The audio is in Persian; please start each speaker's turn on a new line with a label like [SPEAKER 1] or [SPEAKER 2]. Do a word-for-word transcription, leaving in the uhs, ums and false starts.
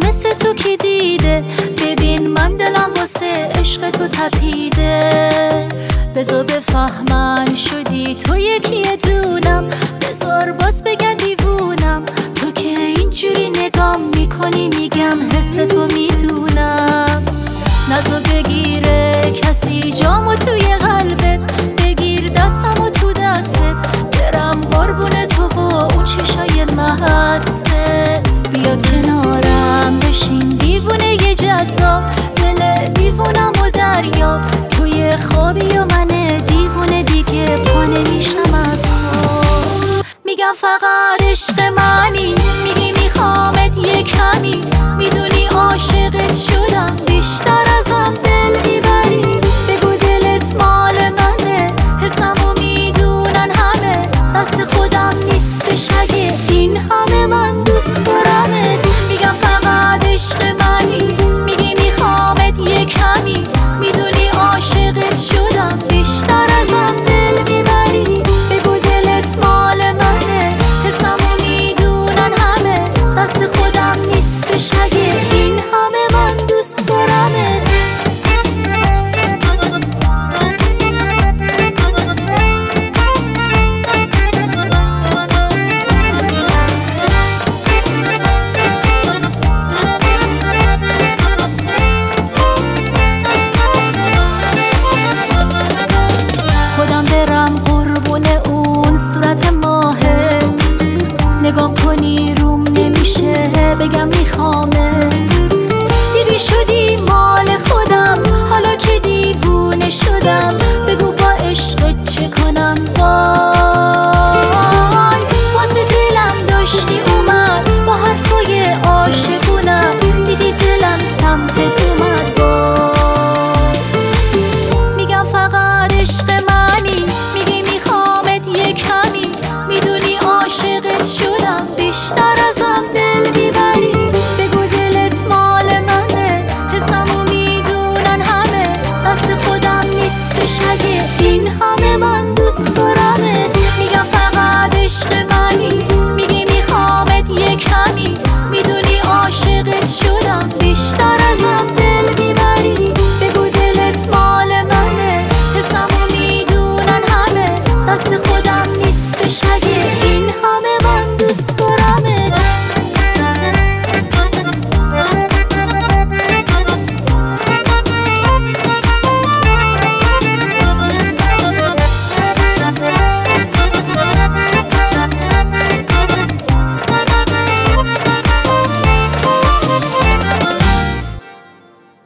[SPEAKER 1] مثل تو کی دیده؟ ببین من دلم واسه عشق تو تپیده. بذار بفهمن شدی تو یکی دونم، بذار باز بگن دیوونم. تو که اینجوری نگام میکنی میگم حس تو میدونم. نزا بگیره کسی جامو توی قلبت، بگیر دستمو تو دستت، برم قربون تو و اون چشای مستت. بیا کنارم بشین دیوونه یه جذاب، دل دیوونم و دریاب. توی خوابی و من دیوونه دیگه پا نمیشم از خواب. میگم فقط عشق منی، میگی میخوامت یه کمی، میدونی عاشقت شدم بیشتر ازم دل میبری. بگو دلت مال منه، حسمو میدونن همه، دست خودم نیستش اگه این همه من دوست دارمت. میگم فقط عشق منی، میگی میخوامت یه کمی، میدونی عاشقت شدم بیشتر ازم دل میبری. بگو دلت مال منه، حسمو میدونن همه، دست خودم نیستش اگه